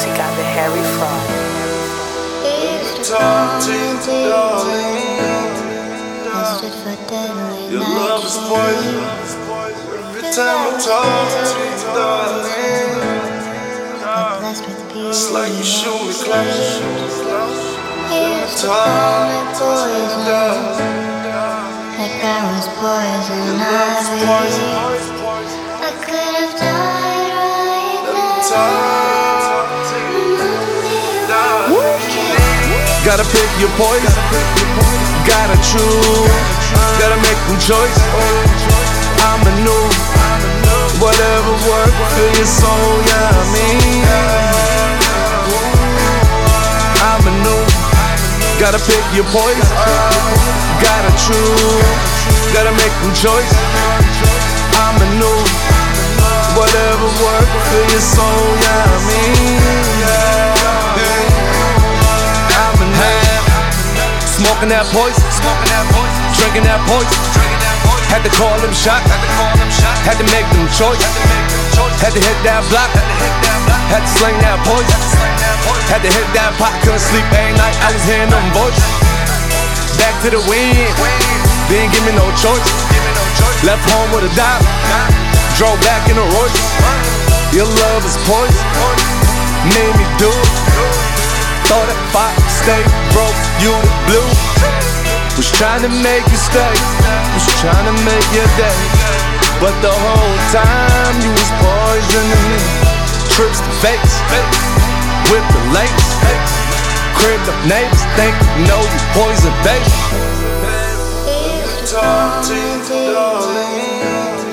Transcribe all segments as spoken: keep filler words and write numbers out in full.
He got the Harry Fraud. Talk to you, darling. Your love is poison. Every time I talk to you, darling, it's like you shoot me close. Talk to you, darling. Like I was poison ivy. I could have died right there. Gotta pick your poison, gotta choose, gotta make them choice. I'm a new, whatever works for your soul, yeah, I mean. I'm a new, gotta pick your poison, gotta choose, gotta make them choice. I'm a new, whatever works for your soul, yeah, I mean. Smoking that poison, drinking that poison. Had to call them shots, had to make them choice. Had to hit that block, had to sling that poison. Had to hit that pot, couldn't sleep every night, I was hearing them voices. Back to the wind, they ain't give me no choice. Left home with a dime, drove back in a Royce. Your love is poison, made me do it. Thought that fight, stay broke, you the blue. Was trying to make you stay, was trying to make your day. But the whole time you was poisoning me. Trips to Vegas, with the lakes. Cribbed up neighbors, think you know you poison, baby. Talk to you, darling.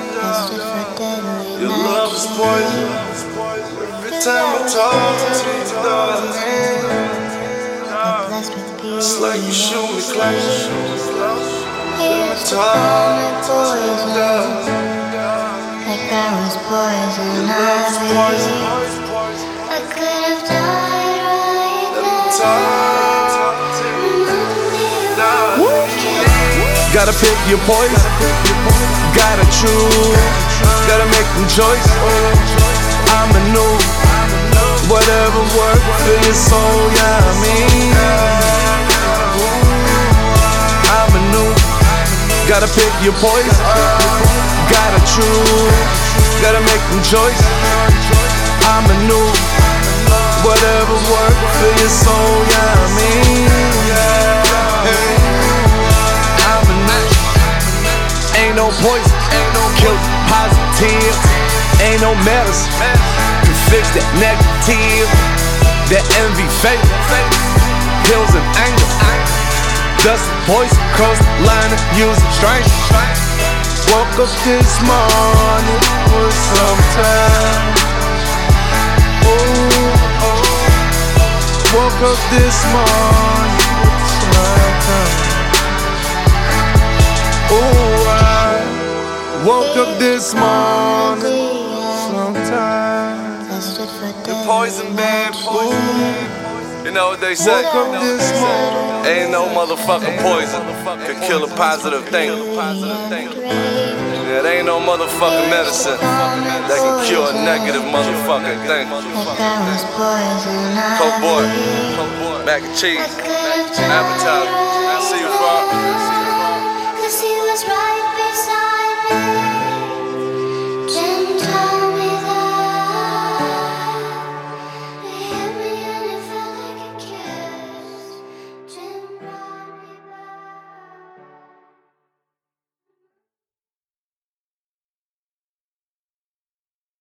Your love is poison. Every time I talk to you, darling, it's like you shoot me close. Talk to you, darling. Like I was poison ivy. I could have died right there. Gotta pick your poison, gotta choose, gotta make them choice. I'm a new, whatever works for your soul, yeah, I mean. I'm a new, gotta pick your poison, gotta choose, gotta make them choice. I'm a new, whatever works for your soul, yeah, I mean. I'm a new, ain't no poison, kill positive, ain't no medicine. Fix that negative, that envy, fake, pills and anger. Dust and poison, cross the line and use it strange. Woke up this morning with some time. Ooh, oh. Woke up this morning with some time. Ooh, I woke up this morning sometime. The poison man, ooh. You know what they say? Ain't no motherfucking poison could kill a positive thing. Yeah, there ain't no motherfucking medicine that can cure a negative motherfucking thing. Coke boy, mac and cheese, appetizer.